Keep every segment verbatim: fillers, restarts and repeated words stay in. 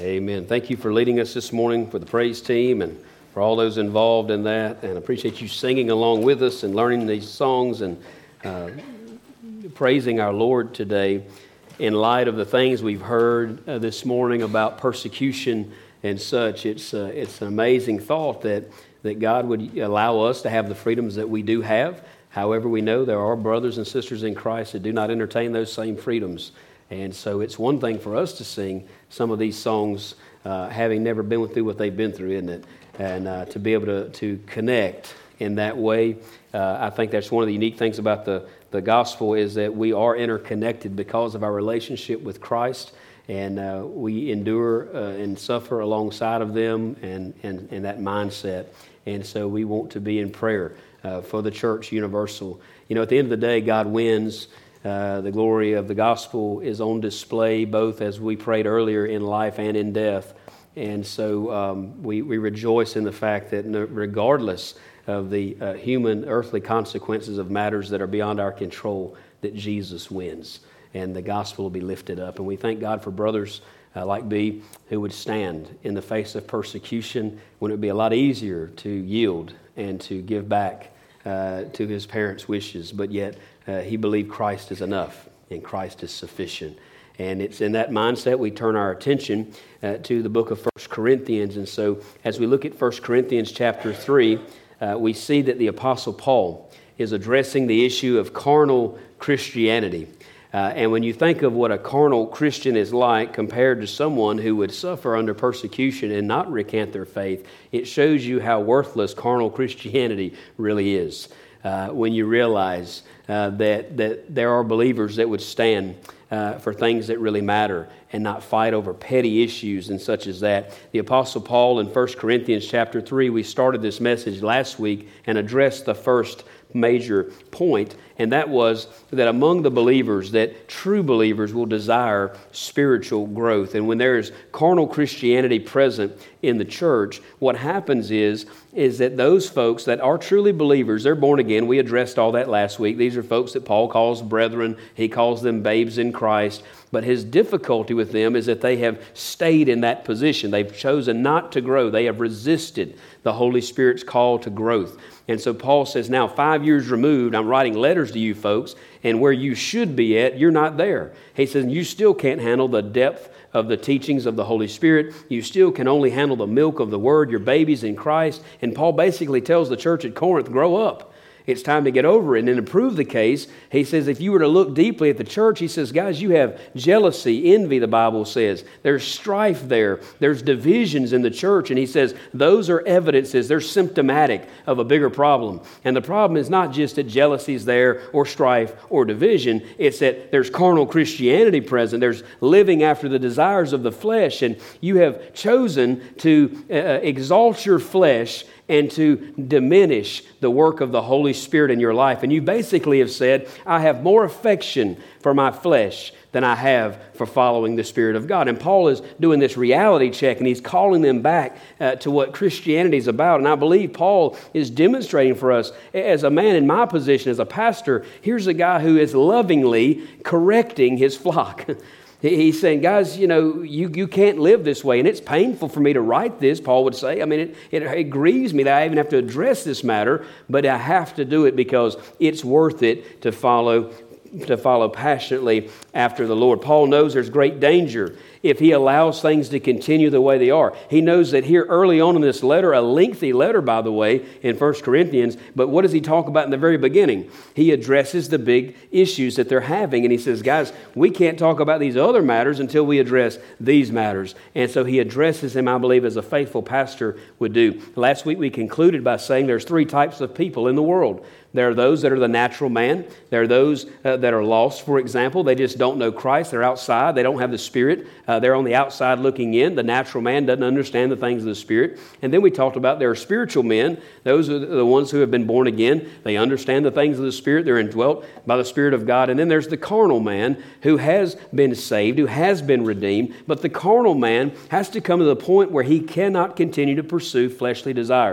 Amen. Thank you for leading us this morning for the praise team and for all those involved in that. And I appreciate you singing along with us and learning these songs and uh, praising our Lord today in light of the things we've heard uh, this morning about persecution and such. It's uh, it's an amazing thought that, that God would allow us to have the freedoms that we do have. However, we know there are brothers and sisters in Christ that do not entertain those same freedoms. And so it's one thing for us to sing some of these songs, uh, having never been through what they've been through, isn't it? And uh, to be able to, to connect in that way, uh, I think that's one of the unique things about the, the gospel is that we are interconnected because of our relationship with Christ, and uh, we endure uh, and suffer alongside of them and, and, and that mindset. And so we want to be in prayer uh, for the church universal. You know, at the end of the day, God wins. Uh, the glory of the gospel is on display both as we prayed earlier in life and in death. And so um, we, we rejoice in the fact that regardless of the uh, human earthly consequences of matters that are beyond our control, that Jesus wins and the gospel will be lifted up. And we thank God for brothers uh, like B who would stand in the face of persecution when it would be a lot easier to yield and to give back uh, to his parents' wishes, but yet Uh, he believed Christ is enough and Christ is sufficient. And it's in that mindset we turn our attention uh, to the book of First Corinthians. And so as we look at First Corinthians chapter three, uh, we see that the Apostle Paul is addressing the issue of carnal Christianity. Uh, and when you think of what a carnal Christian is like compared to someone who would suffer under persecution and not recant their faith, it shows you how worthless carnal Christianity really is. Uh, when you realize uh, that that there are believers that would stand uh, for things that really matter and not fight over petty issues and such as that. The Apostle Paul in First Corinthians chapter three, we started this message last week and addressed the first major point, and that was that among the believers, that true believers will desire spiritual growth. And when there is carnal Christianity present in the church, what happens is, is that those folks that are truly believers, they're born again. We addressed all that last week. These are folks that Paul calls brethren. He calls them babes in Christ. But his difficulty with them is that they have stayed in that position. They've chosen not to grow. They have resisted the Holy Spirit's call to growth. And so Paul says, now five years removed, I'm writing letters to you folks, and where you should be at, you're not there. He says, you still can't handle the depth of the teachings of the Holy Spirit. You still can only handle the milk of the Word. You're babies in Christ. And Paul basically tells the church at Corinth, grow up. It's time to get over it. And then to prove the case, he says, if you were to look deeply at the church, he says, guys, you have jealousy, envy, the Bible says. There's strife there. There's divisions in the church. And he says, those are evidences. They're symptomatic of a bigger problem. And the problem is not just that jealousy is there or strife or division. It's that there's carnal Christianity present. There's living after the desires of the flesh. And you have chosen to uh, exalt your flesh and to diminish the work of the Holy Spirit in your life. And you basically have said, I have more affection for my flesh than I have for following the Spirit of God. And Paul is doing this reality check, and he's calling them back uh, to what Christianity is about. And I believe Paul is demonstrating for us, as a man in my position as a pastor, here's a guy who is lovingly correcting his flock. He's saying, guys, you know, you, you can't live this way. And it's painful for me to write this, Paul would say. I mean, it, it, it grieves me that I even have to address this matter, but I have to do it because it's worth it to follow to follow passionately after the Lord. Paul knows there's great danger if he allows things to continue the way they are. He knows that here early on in this letter, a lengthy letter, by the way, in First Corinthians, but what does he talk about in the very beginning? He addresses the big issues that they're having, and he says, guys, we can't talk about these other matters until we address these matters. And so he addresses them, I believe, as a faithful pastor would do. Last week we concluded by saying there's three types of people in the world. There are those that are the natural man. There are those uh, that are lost, for example. They just don't know Christ. They're outside. They don't have the Spirit. Uh, they're on the outside looking in. The natural man doesn't understand the things of the Spirit. And then we talked about there are spiritual men. Those are the ones who have been born again. They understand the things of the Spirit. They're indwelt by the Spirit of God. And then there's the carnal man who has been saved, who has been redeemed. But the carnal man has to come to the point where he cannot continue to pursue fleshly desires.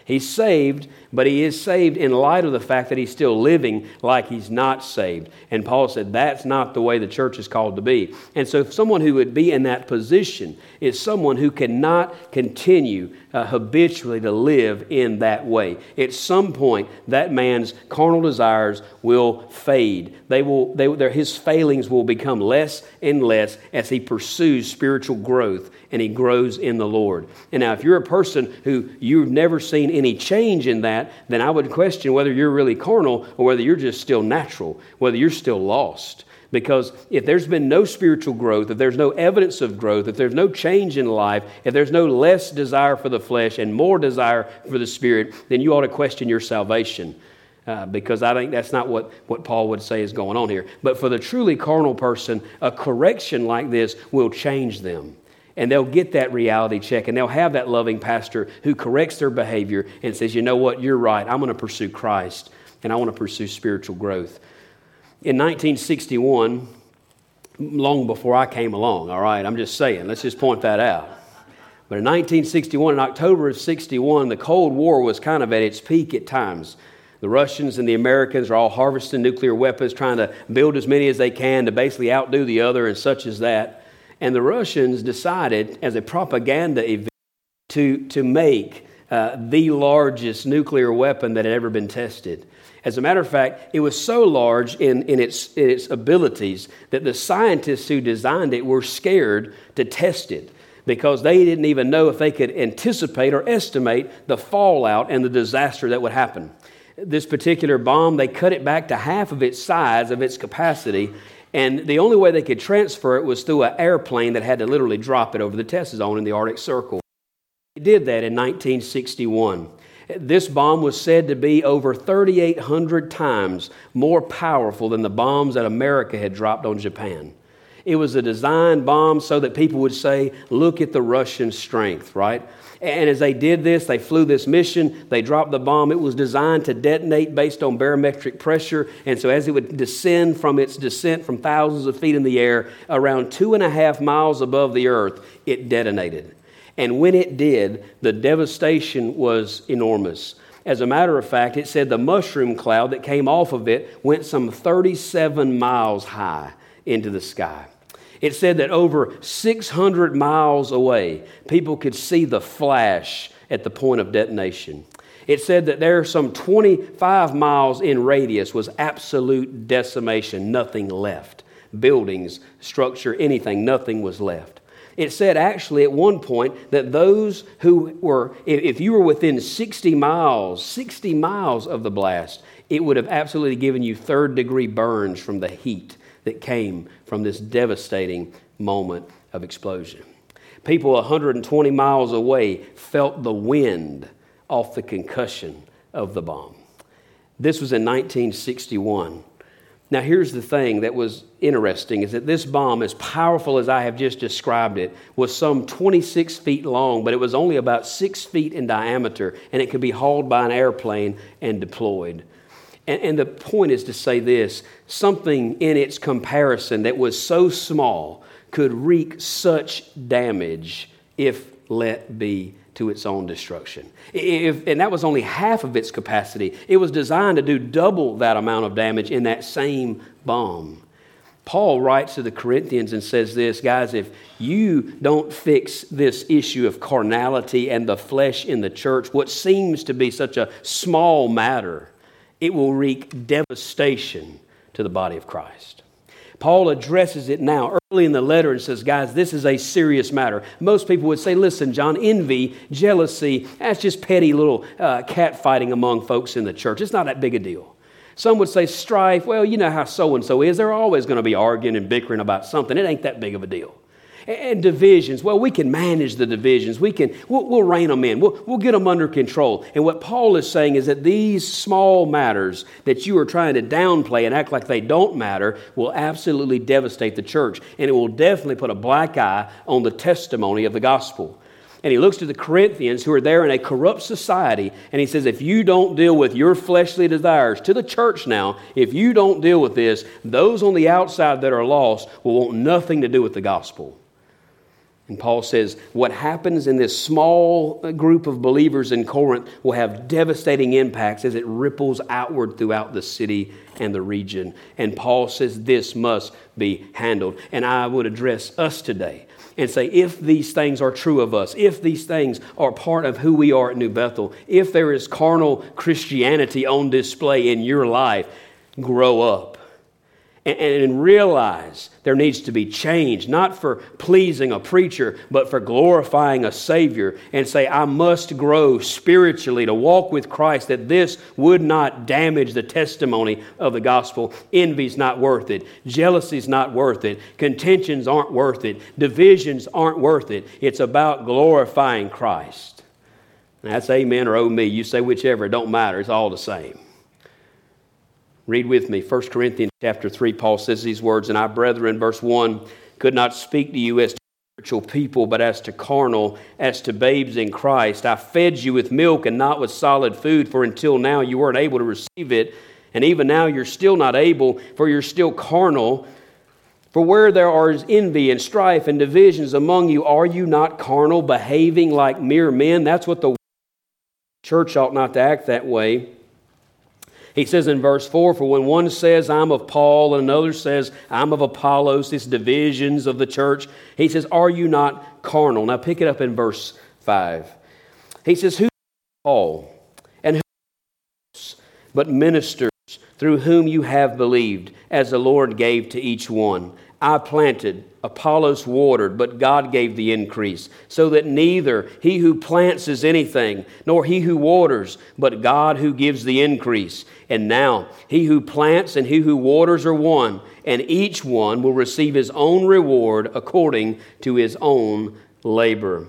He's saved, but he is saved in light of the fact that he's still living like he's not saved. And Paul said that's not the way the church is called to be. And so someone who would be in that position is someone who cannot continue uh, habitually to live in that way. At some point, that man's carnal desires will fade. They will, they, their, his failings will become less and less as he pursues spiritual growth and he grows in the Lord. And now, if you're a person who you've never seen any change in that, then I would question whether you're really carnal or whether you're just still natural, whether you're still lost. Because if there's been no spiritual growth, if there's no evidence of growth, if there's no change in life, if there's no less desire for the flesh and more desire for the Spirit, then you ought to question your salvation. Uh, because I think that's not what, what Paul would say is going on here. But for the truly carnal person, a correction like this will change them. And they'll get that reality check, and they'll have that loving pastor who corrects their behavior and says, you know what, you're right, I'm going to pursue Christ, and I want to pursue spiritual growth. In nineteen sixty-one, long before I came along, all right, I'm just saying, let's just point that out. But in nineteen sixty-one, in October of sixty-one, the Cold War was kind of at its peak at times. The Russians and the Americans are all harvesting nuclear weapons, trying to build as many as they can to basically outdo the other and such as that. And the Russians decided, as a propaganda event, to, to make uh, the largest nuclear weapon that had ever been tested. As a matter of fact, it was so large in, in, its, in its abilities that the scientists who designed it were scared to test it because they didn't even know if they could anticipate or estimate the fallout and the disaster that would happen. This particular bomb, they cut it back to half of its size, of its capacity, and the only way they could transfer it was through an airplane that had to literally drop it over the test zone in the Arctic Circle. They did that in nineteen sixty-one. This bomb was said to be over thirty-eight hundred times more powerful than the bombs that America had dropped on Japan. It was a designed bomb so that people would say, look at the Russian strength, right? And as they did this, they flew this mission, they dropped the bomb. It was designed to detonate based on barometric pressure. And so as it would descend from its descent from thousands of feet in the air, around two and a half miles above the earth, it detonated. And when it did, the devastation was enormous. As a matter of fact, it said the mushroom cloud that came off of it went some thirty-seven miles high into the sky. It said that over six hundred miles away, people could see the flash at the point of detonation. It said that there some twenty-five miles in radius was absolute decimation, nothing left. Buildings, structure, anything, nothing was left. It said actually at one point that those who were, if you were within sixty miles, sixty miles of the blast, it would have absolutely given you third degree burns from the heat that came from this devastating moment of explosion. People one hundred twenty miles away felt the wind off the concussion of the bomb. This was in nineteen sixty-one. Now here's the thing that was interesting is that this bomb, as powerful as I have just described it, was some twenty-six feet long, but it was only about six feet in diameter, and it could be hauled by an airplane and deployed. And, and the point is to say this, something in its comparison that was so small could wreak such damage if let be to its own destruction. If, and that was only half of its capacity. It was designed to do double that amount of damage in that same bomb. Paul writes to the Corinthians and says this, guys, if you don't fix this issue of carnality and the flesh in the church, what seems to be such a small matter, it will wreak devastation to the body of Christ. Paul addresses it now early in the letter and says, guys, this is a serious matter. Most people would say, listen, John, envy, jealousy, that's just petty little uh, catfighting among folks in the church. It's not that big a deal. Some would say strife, well, you know how so-and-so is. They're always going to be arguing and bickering about something. It ain't that big of a deal. And divisions, well, we can manage the divisions. We can, we'll, we'll rein them in. We'll, we'll get them under control. And what Paul is saying is that these small matters that you are trying to downplay and act like they don't matter will absolutely devastate the church. And it will definitely put a black eye on the testimony of the gospel. And he looks to the Corinthians who are there in a corrupt society, and he says, if you don't deal with your fleshly desires, to the church now, if you don't deal with this, those on the outside that are lost will want nothing to do with the gospel. And Paul says, what happens in this small group of believers in Corinth will have devastating impacts as it ripples outward throughout the city and the region. And Paul says this must be handled. And I would address us today and say, if these things are true of us, if these things are part of who we are at New Bethel, if there is carnal Christianity on display in your life, grow up. And realize there needs to be change, not for pleasing a preacher, but for glorifying a Savior. And say, I must grow spiritually to walk with Christ, that this would not damage the testimony of the gospel. Envy's not worth it. Jealousy's not worth it. Contentions aren't worth it. Divisions aren't worth it. It's about glorifying Christ. And that's amen or oh me. You say whichever, it don't matter. It's all the same. Read with me, First Corinthians chapter three, Paul says these words, and I, brethren, verse one, could not speak to you as to spiritual people, but as to carnal, as to babes in Christ. I fed you with milk and not with solid food, for until now you weren't able to receive it, and even now you're still not able, for you're still carnal. For where there are envy and strife and divisions among you, are you not carnal, behaving like mere men? That's what the church ought not to act that way. He says in verse four, for when one says, I'm of Paul, and another says, I'm of Apollos, these divisions of the church, he says, are you not carnal? Now pick it up in verse five. He says, who is Paul, and who is but ministers through whom you have believed, as the Lord gave to each one? I planted, Apollos watered, but God gave the increase, so that neither he who plants is anything, nor he who waters, but God who gives the increase. And now he who plants and he who waters are one, and each one will receive his own reward according to his own labor.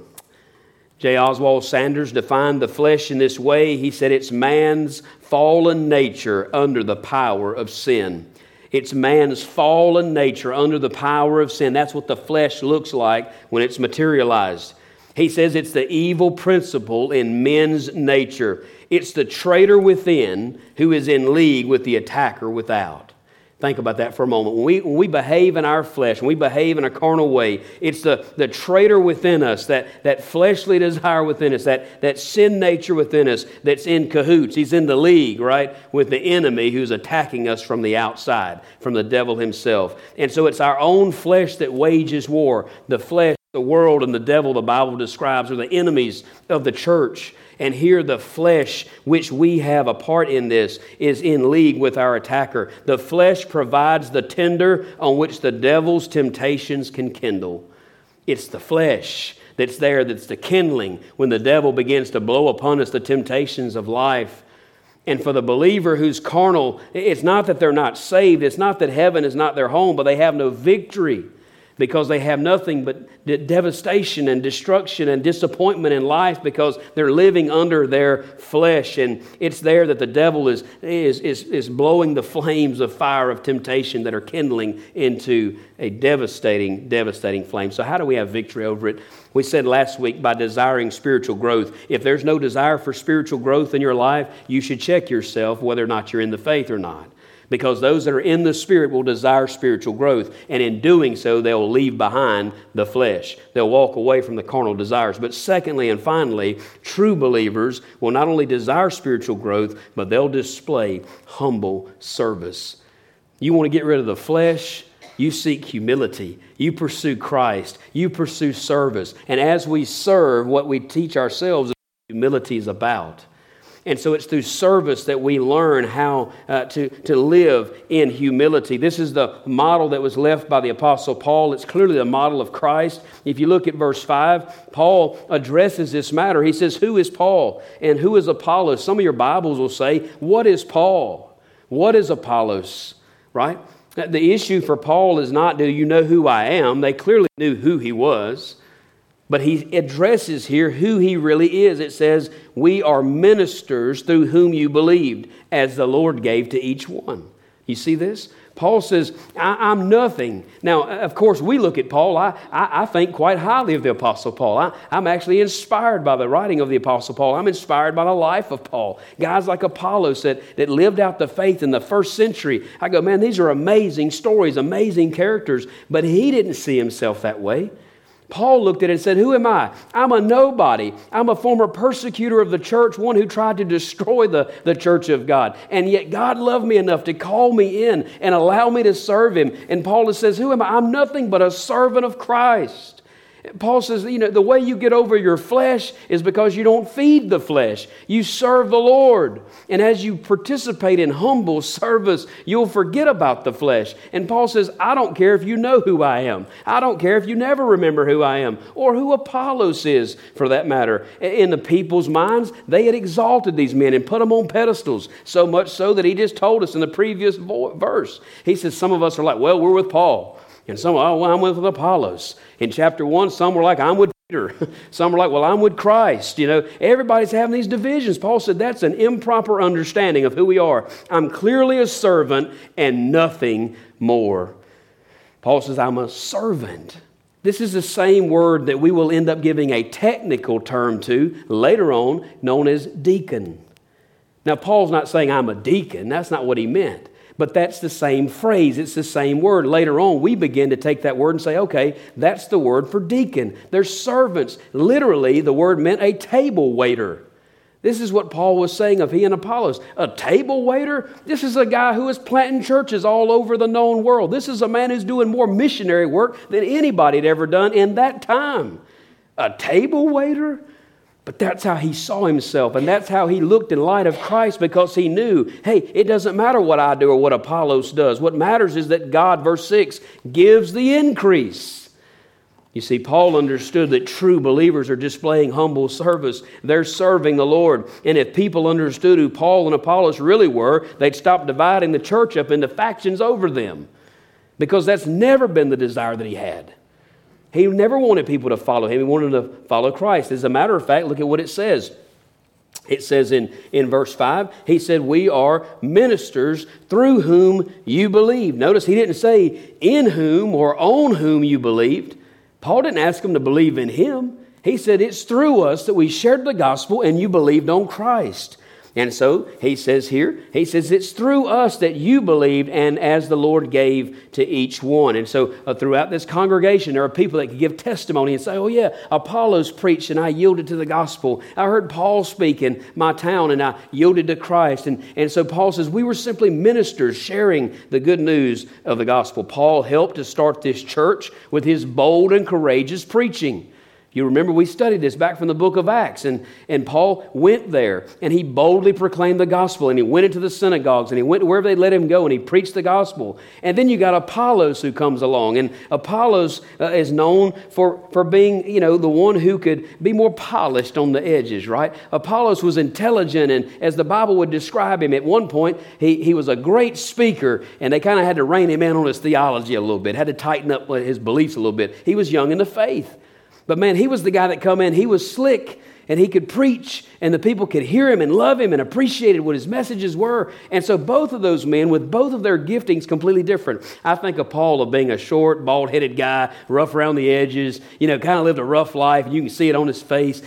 J. Oswald Sanders defined the flesh in this way. He said it's man's fallen nature under the power of sin. It's man's fallen nature under the power of sin. That's what the flesh looks like when it's materialized. He says it's the evil principle in men's nature. It's the traitor within who is in league with the attacker without. Think about that for a moment. When we, when we behave in our flesh, when we behave in a carnal way, it's the, the traitor within us, that, that fleshly desire within us, that, that sin nature within us that's in cahoots. He's in the league, right, with the enemy who's attacking us from the outside, from the devil himself. And so it's our own flesh that wages war. The flesh, the world, and the devil, the Bible describes, are the enemies of the church. And here the flesh, which we have a part in this, is in league with our attacker. The flesh provides the tinder on which the devil's temptations can kindle. It's the flesh that's there, that's the kindling when the devil begins to blow upon us the temptations of life. And for the believer who's carnal, it's not that they're not saved. It's not that heaven is not their home, but they have no victory, because they have nothing but devastation and destruction and disappointment in life because they're living under their flesh. And it's there that the devil is, is, is, is blowing the flames of fire of temptation that are kindling into a devastating, devastating flame. So how do we have victory over it? We said last week, by desiring spiritual growth. If there's no desire for spiritual growth in your life, you should check yourself whether or not you're in the faith or not. Because those that are in the Spirit will desire spiritual growth. And in doing so, they'll leave behind the flesh. They'll walk away from the carnal desires. But secondly and finally, true believers will not only desire spiritual growth, but they'll display humble service. You want to get rid of the flesh? You seek humility. You pursue Christ. You pursue service. And as we serve, what we teach ourselves is what humility is about. And so it's through service that we learn how uh, to, to live in humility. This is the model that was left by the Apostle Paul. It's clearly the model of Christ. If you look at verse five, Paul addresses this matter. He says, who is Paul and who is Apollos? Some of your Bibles will say, what is Paul? What is Apollos? Right? The issue for Paul is not, do you know who I am? They clearly knew who he was. But he addresses here who he really is. It says, we are ministers through whom you believed, as the Lord gave to each one. You see this? Paul says, I, I'm nothing. Now, of course, we look at Paul. I, I, I think quite highly of the Apostle Paul. I, I'm actually inspired by the writing of the Apostle Paul. I'm inspired by the life of Paul. Guys like Apollos that, that lived out the faith in the first century. I go, man, these are amazing stories, amazing characters. But he didn't see himself that way. Paul looked at it and said, who am I? I'm a nobody. I'm a former persecutor of the church, one who tried to destroy the, the church of God. And yet God loved me enough to call me in and allow me to serve Him. And Paul says, who am I? I'm nothing but a servant of Christ. Paul says, you know, the way you get over your flesh is because you don't feed the flesh. You serve the Lord. And as you participate in humble service, you'll forget about the flesh. And Paul says, I don't care if you know who I am. I don't care if you never remember who I am or who Apollos is, for that matter. In the people's minds, they had exalted these men and put them on pedestals, so much so that he just told us in the previous vo- verse. He says, some of us are like, well, we're with Paul. And some, oh, well, I'm with Apollos. In chapter one, some were like, I'm with Peter. Some were like, well, I'm with Christ. You know, everybody's having these divisions. Paul said that's an improper understanding of who we are. I'm clearly a servant and nothing more. Paul says, I'm a servant. This is the same word that we will end up giving a technical term to later on, known as deacon. Now, Paul's not saying I'm a deacon. That's not what he meant. But that's the same phrase. It's the same word. Later on, we begin to take that word and say, okay, that's the word for deacon. They're servants. Literally, the word meant a table waiter. This is what Paul was saying of he and Apollos. A table waiter? This is a guy who is planting churches all over the known world. This is a man who's doing more missionary work than anybody had ever done in that time. A table waiter? But that's how he saw himself, and that's how he looked in light of Christ, because he knew, hey, it doesn't matter what I do or what Apollos does. What matters is that God, verse six, gives the increase. You see, Paul understood that true believers are displaying humble service. They're serving the Lord. And if people understood who Paul and Apollos really were, they'd stop dividing the church up into factions over them, because that's never been the desire that he had. He never wanted people to follow him. He wanted them to follow Christ. As a matter of fact, look at what it says. It says in, in verse five, he said, we are ministers through whom you believe. Notice he didn't say in whom or on whom you believed. Paul didn't ask them to believe in him. He said it's through us that we shared the gospel and you believed on Christ. And so he says here, he says it's through us that you believed, and as the Lord gave to each one. And so uh, throughout this congregation, there are people that can give testimony and say, oh yeah, Apollos preached and I yielded to the gospel. I heard Paul speak in my town and I yielded to Christ. And, and so Paul says we were simply ministers sharing the good news of the gospel. Paul helped to start this church with his bold and courageous preaching. You remember we studied this back from the book of Acts, and, and Paul went there and he boldly proclaimed the gospel, and he went into the synagogues and he went to wherever they let him go and he preached the gospel. And then you got Apollos who comes along, and Apollos uh, is known for, for being, you know, the one who could be more polished on the edges, right? Apollos was intelligent, and as the Bible would describe him, at one point he, he was a great speaker, and they kind of had to rein him in on his theology a little bit, had to tighten up his beliefs a little bit. He was young in the faith. But man, he was the guy that come in, he was slick, and he could preach, and the people could hear him and love him and appreciated what his messages were. And so both of those men, with both of their giftings completely different. I think of Paul of being a short, bald-headed guy, rough around the edges, you know, kind of lived a rough life, and you can see it on his face.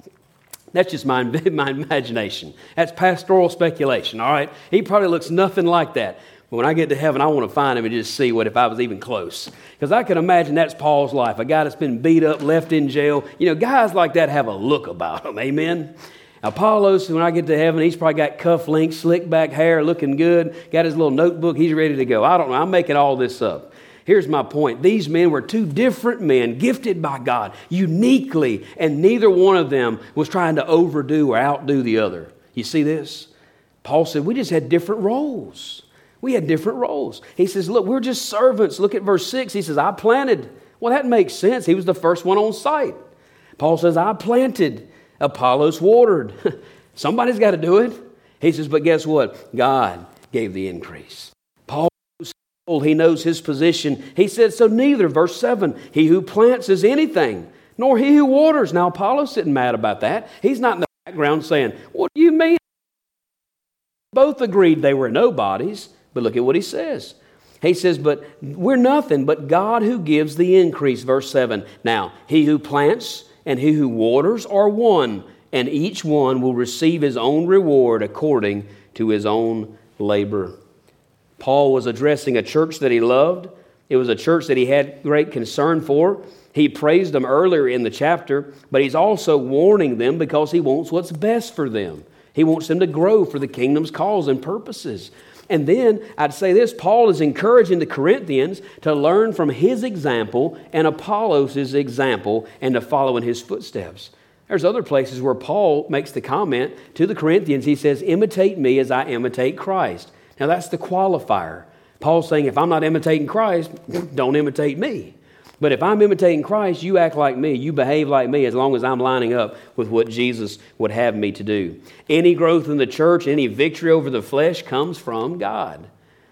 That's just my, my imagination. That's pastoral speculation, all right? He probably looks nothing like that. But when I get to heaven, I want to find him and just see what if I was even close. Because I can imagine that's Paul's life. A guy that's been beat up, left in jail. You know, guys like that have a look about them. Amen? Apollos, when I get to heaven, he's probably got cufflinks, slick back hair, looking good. Got his little notebook. He's ready to go. I don't know. I'm making all this up. Here's my point. These men were two different men, gifted by God, uniquely. And neither one of them was trying to overdo or outdo the other. You see this? Paul said, we just had different roles. We had different roles. He says, look, we're just servants. Look at verse six. He says, I planted. Well, that makes sense. He was the first one on site. Paul says, I planted. Apollos watered. Somebody's got to do it. He says, but guess what? God gave the increase. Paul knows, he knows his position. He said, so neither, verse seven, he who plants is anything, nor he who waters. Now, Apollos isn't mad about that. He's not in the background saying, what do you mean? Both agreed they were nobodies. But look at what he says. He says, but we're nothing but God who gives the increase. Verse seven. Now, he who plants and he who waters are one, and each one will receive his own reward according to his own labor. Paul was addressing a church that he loved. It was a church that he had great concern for. He praised them earlier in the chapter, but he's also warning them because he wants what's best for them. He wants them to grow for the kingdom's cause and purposes. And then I'd say this, Paul is encouraging the Corinthians to learn from his example and Apollos' example and to follow in his footsteps. There's other places where Paul makes the comment to the Corinthians. He says, imitate me as I imitate Christ. Now that's the qualifier. Paul's saying, if I'm not imitating Christ, don't imitate me. But if I'm imitating Christ, you act like me, you behave like me, as long as I'm lining up with what Jesus would have me to do. Any growth in the church, any victory over the flesh comes from God.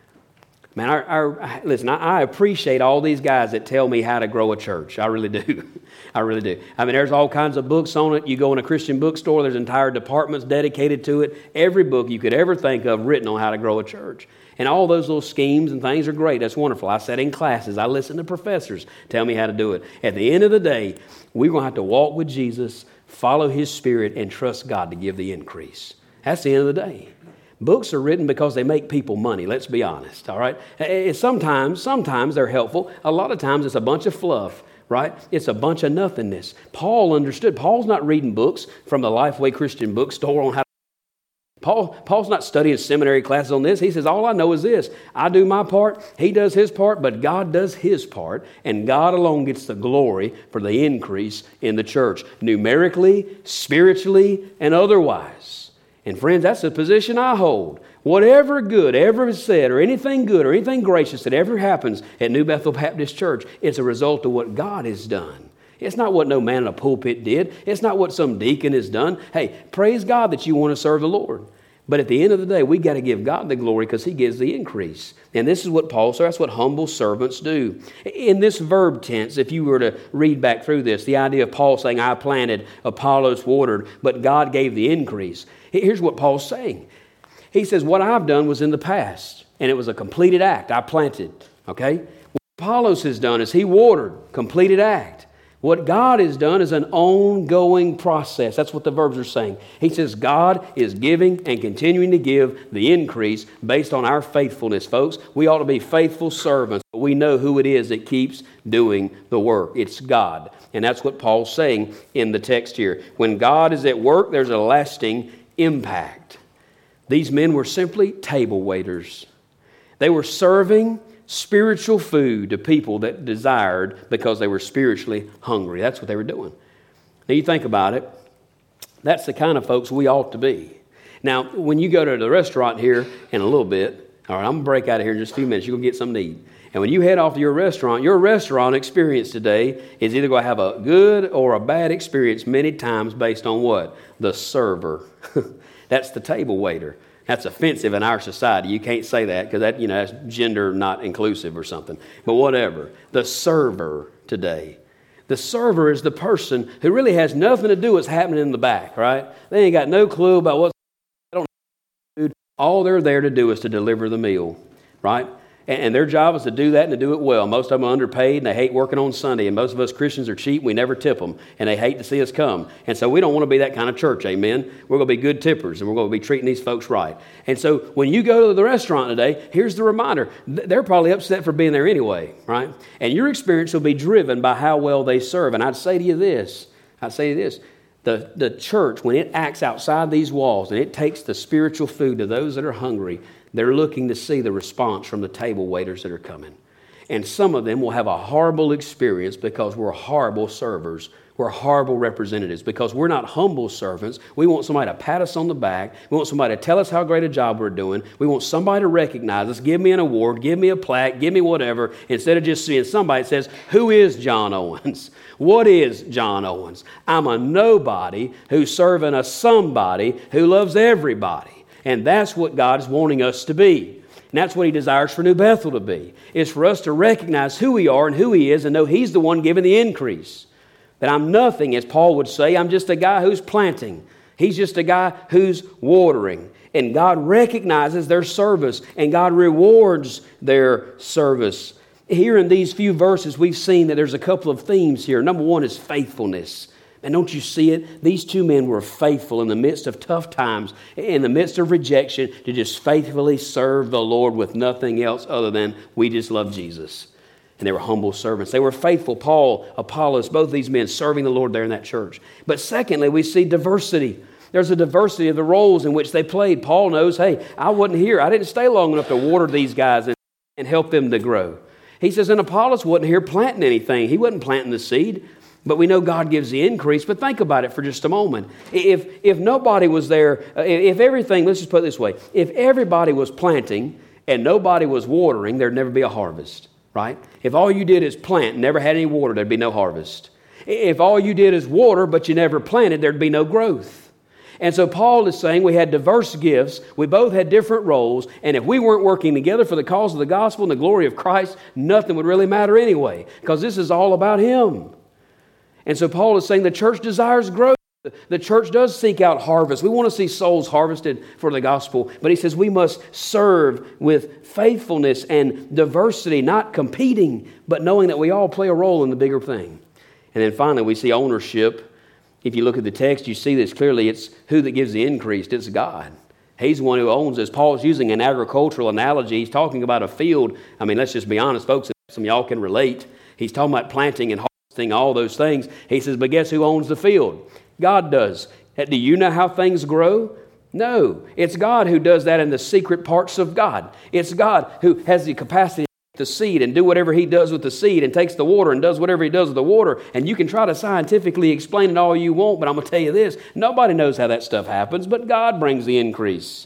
Man, our, our, listen, I, I appreciate all these guys that tell me how to grow a church. I really do. I really do. I mean, there's all kinds of books on it. You go in a Christian bookstore, there's entire departments dedicated to it. Every book you could ever think of written on how to grow a church. And all those little schemes and things are great. That's wonderful. I sat in classes. I listened to professors tell me how to do it. At the end of the day, we're going to have to walk with Jesus, follow His Spirit, and trust God to give the increase. That's the end of the day. Books are written because they make people money. Let's be honest, all right? Sometimes, sometimes they're helpful. A lot of times it's a bunch of fluff, right? It's a bunch of nothingness. Paul understood. Paul's not reading books from the Lifeway Christian bookstore on how Paul, Paul's not studying seminary classes on this. He says, all I know is this. I do my part, he does his part, but God does his part, and God alone gets the glory for the increase in the church, numerically, spiritually, and otherwise. And friends, that's the position I hold. Whatever good ever is said, or anything good, or anything gracious that ever happens at New Bethel Baptist Church, it's a result of what God has done. It's not what no man in a pulpit did. It's not what some deacon has done. Hey, praise God that you want to serve the Lord. But at the end of the day, we got to give God the glory because He gives the increase. And this is what Paul said. That's what humble servants do. In this verb tense, if you were to read back through this, the idea of Paul saying, I planted, Apollos watered, but God gave the increase. Here's what Paul's saying. He says, what I've done was in the past, and it was a completed act. I planted, okay? What Apollos has done is he watered, completed act. What God has done is an ongoing process. That's what the verbs are saying. He says God is giving and continuing to give the increase based on our faithfulness, folks. We ought to be faithful servants, but we know who it is that keeps doing the work. It's God. And that's what Paul's saying in the text here. When God is at work, there's a lasting impact. These men were simply table waiters. They were serving spiritual food to people that desired because they were spiritually hungry. That's what they were doing. Now you think about it, that's the kind of folks we ought to be. Now, when you go to the restaurant here in a little bit, all right, I'm going to break out of here in just a few minutes. You're going to get something to eat. And when you head off to your restaurant, your restaurant experience today is either going to have a good or a bad experience many times based on what? The server. That's the table waiter. That's offensive in our society. You can't say that because that, you know, that's gender not inclusive or something. But whatever. The server today. The server is the person who really has nothing to do with what's happening in the back, right? They ain't got no clue about what's going on. All they're there to do is to deliver the meal, right? And their job is to do that and to do it well. Most of them are underpaid and they hate working on Sunday. And most of us Christians are cheap. We never tip them. And they hate to see us come. And so we don't want to be that kind of church, amen? We're going to be good tippers and we're going to be treating these folks right. And so when you go to the restaurant today, here's the reminder. They're probably upset for being there anyway, right? And your experience will be driven by how well they serve. And I'd say to you this. I'd say to you this. The, the church, when it acts outside these walls and it takes the spiritual food to those that are hungry, they're looking to see the response from the table waiters that are coming. And some of them will have a horrible experience because we're horrible servers. We're horrible representatives because we're not humble servants. We want somebody to pat us on the back. We want somebody to tell us how great a job we're doing. We want somebody to recognize us, give me an award, give me a plaque, give me whatever, instead of just seeing somebody that says, who is John Owens? What is John Owens? I'm a nobody who's serving a somebody who loves everybody. And that's what God is wanting us to be. And that's what He desires for New Bethel to be. It's for us to recognize who we are and who He is and know He's the one giving the increase. That I'm nothing, as Paul would say. I'm just a guy who's planting. He's just a guy who's watering. And God recognizes their service and God rewards their service. Here in these few verses, we've seen that there's a couple of themes here. Number one is faithfulness. And don't you see it? These two men were faithful in the midst of tough times, in the midst of rejection, to just faithfully serve the Lord with nothing else other than we just love Jesus. And they were humble servants. They were faithful. Paul, Apollos, both these men serving the Lord there in that church. But secondly, we see diversity. There's a diversity of the roles in which they played. Paul knows, hey, I wasn't here. I didn't stay long enough to water these guys and, and help them to grow. He says, and Apollos wasn't here planting anything. He wasn't planting the seed. But we know God gives the increase. But think about it for just a moment. If, if nobody was there, if everything, let's just put it this way. If everybody was planting and nobody was watering, there'd never be a harvest. Right? If all you did is plant and never had any water, there'd be no harvest. If all you did is water, but you never planted, there'd be no growth. And so Paul is saying we had diverse gifts. We both had different roles. And if we weren't working together for the cause of the gospel and the glory of Christ, nothing would really matter anyway, because this is all about Him. And so Paul is saying the church desires growth. The church does seek out harvest. We want to see souls harvested for the gospel. But he says we must serve with faithfulness and diversity, not competing, but knowing that we all play a role in the bigger thing. And then finally, we see ownership. If you look at the text, you see this clearly. It's who that gives the increase. It's God. He's the one who owns this. Paul's using an agricultural analogy. He's talking about a field. I mean, let's just be honest, folks. Some of y'all can relate. He's talking about planting and harvesting, all those things. He says, but guess who owns the field? God does. Do you know how things grow? No. It's God who does that in the secret parts of God. It's God who has the capacity to take the seed and do whatever He does with the seed and takes the water and does whatever He does with the water. And you can try to scientifically explain it all you want, but I'm going to tell you this. Nobody knows how that stuff happens, but God brings the increase.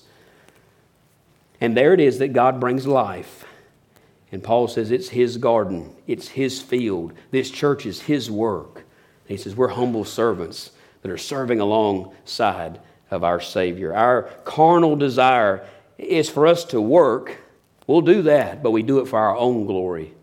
And there it is that God brings life. And Paul says it's His garden. It's His field. This church is His work. And he says we're humble servants that are serving alongside of our Savior. Our carnal desire is for us to work. We'll do that, but we do it for our own glory.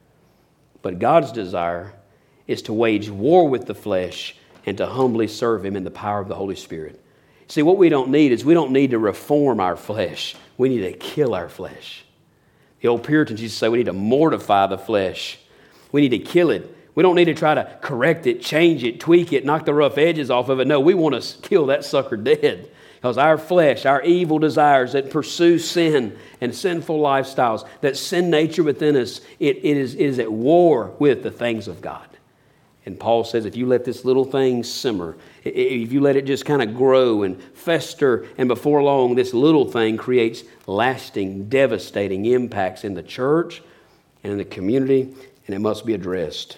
But God's desire is to wage war with the flesh and to humbly serve Him in the power of the Holy Spirit. See, what we don't need is we don't need to reform our flesh. We need to kill our flesh. The old Puritans used to say we need to mortify the flesh. We need to kill it. We don't need to try to correct it, change it, tweak it, knock the rough edges off of it. No, we want to kill that sucker dead. Because our flesh, our evil desires that pursue sin and sinful lifestyles, that sin nature within us, it, it, is, it is at war with the things of God. And Paul says if you let this little thing simmer, if you let it just kind of grow and fester, and before long this little thing creates lasting, devastating impacts in the church and in the community, and it must be addressed.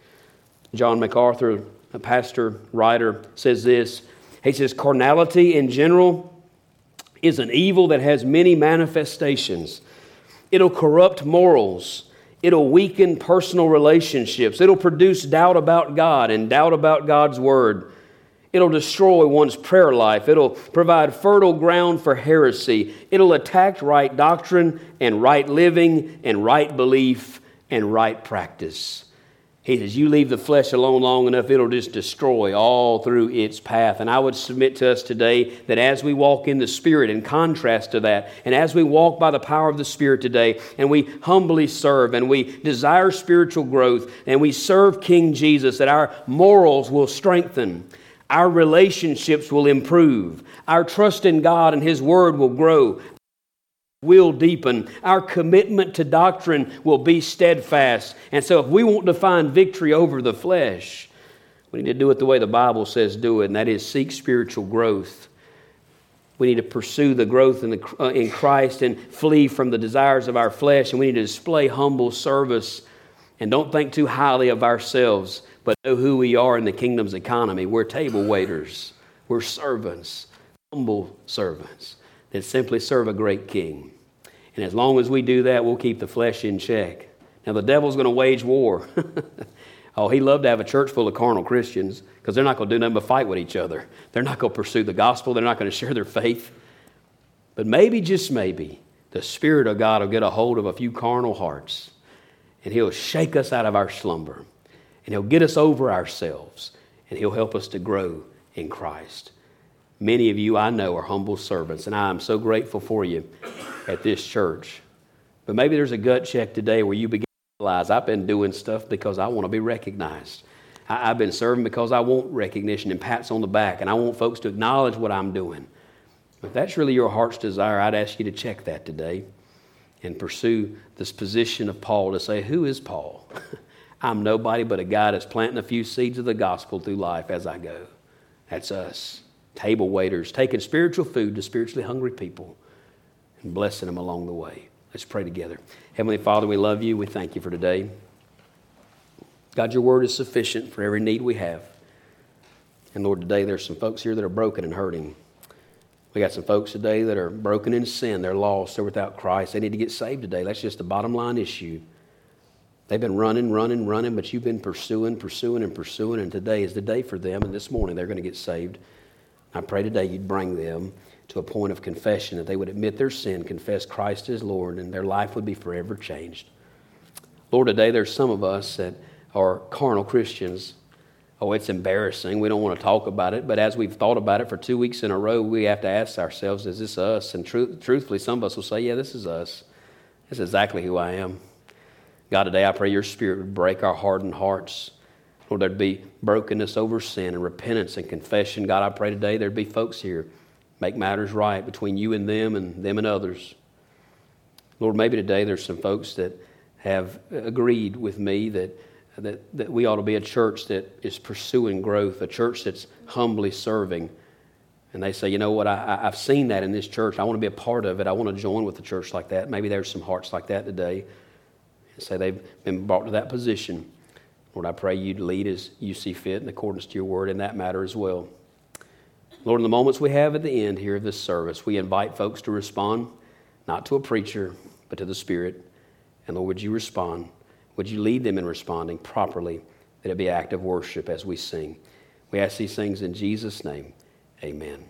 John MacArthur, a pastor, writer, says this. He says, carnality in general is an evil that has many manifestations. It'll corrupt morals. It'll weaken personal relationships. It'll produce doubt about God and doubt about God's Word. It'll destroy one's prayer life. It'll provide fertile ground for heresy. It'll attack right doctrine and right living and right belief and right practice. He says, you leave the flesh alone long enough, it'll just destroy all through its path. And I would submit to us today that as we walk in the Spirit, in contrast to that, and as we walk by the power of the Spirit today, and we humbly serve, and we desire spiritual growth, and we serve King Jesus, that our morals will strengthen, our relationships will improve, our trust in God and His Word will grow, will deepen. Our commitment to doctrine will be steadfast. And so if we want to find victory over the flesh, we need to do it the way the Bible says do it, and that is seek spiritual growth. We need to pursue the growth in, the, uh, in Christ and flee from the desires of our flesh, and we need to display humble service. And don't think too highly of ourselves, but know who we are in the kingdom's economy. We're table waiters. We're servants, humble servants that simply serve a great king. And as long as we do that, we'll keep the flesh in check. Now, the devil's going to wage war. Oh, he'd love to have a church full of carnal Christians because they're not going to do nothing but fight with each other. They're not going to pursue the gospel. They're not going to share their faith. But maybe, just maybe, the Spirit of God will get a hold of a few carnal hearts, and He'll shake us out of our slumber, and He'll get us over ourselves, and He'll help us to grow in Christ. Many of you I know are humble servants, and I am so grateful for you at this church. But maybe there's a gut check today where you begin to realize I've been doing stuff because I want to be recognized. I've been serving because I want recognition and pats on the back, and I want folks to acknowledge what I'm doing. If that's really your heart's desire, I'd ask you to check that today and pursue this position of Paul to say, who is Paul? I'm nobody but a guy that's planting a few seeds of the gospel through life as I go. That's us, table waiters, taking spiritual food to spiritually hungry people and blessing them along the way. Let's pray together. Heavenly Father, we love you. We thank you for today. God, your word is sufficient for every need we have. And Lord, today there's some folks here that are broken and hurting. We got some folks today that are broken in sin. They're lost. They're without Christ. They need to get saved today. That's just the bottom line issue. They've been running, running, running, but you've been pursuing, pursuing, and pursuing, and today is the day for them, and this morning they're going to get saved. I pray today you'd bring them to a point of confession, that they would admit their sin, confess Christ as Lord, and their life would be forever changed. Lord, today there's some of us that are carnal Christians. Oh, it's embarrassing. We don't want to talk about it, but as we've thought about it for two weeks in a row, we have to ask ourselves, is this us? And truth, truthfully, some of us will say, yeah, this is us. This is exactly who I am. God, today I pray your Spirit would break our hardened hearts. Lord, there'd be brokenness over sin and repentance and confession. God, I pray today there'd be folks here, make matters right between you and them and them and others. Lord, maybe today there's some folks that have agreed with me that, that, that we ought to be a church that is pursuing growth, a church that's humbly serving. And they say, you know what, I, I've seen that in this church. I want to be a part of it. I want to join with a church like that. Maybe there's some hearts like that today. Say they've been brought to that position. Lord, I pray you'd lead as you see fit in accordance to your word in that matter as well. Lord, in the moments we have at the end here of this service, we invite folks to respond, not to a preacher, but to the Spirit. And Lord, would you respond? Would you lead them in responding properly, that it be active worship as we sing? We ask these things in Jesus' name. Amen.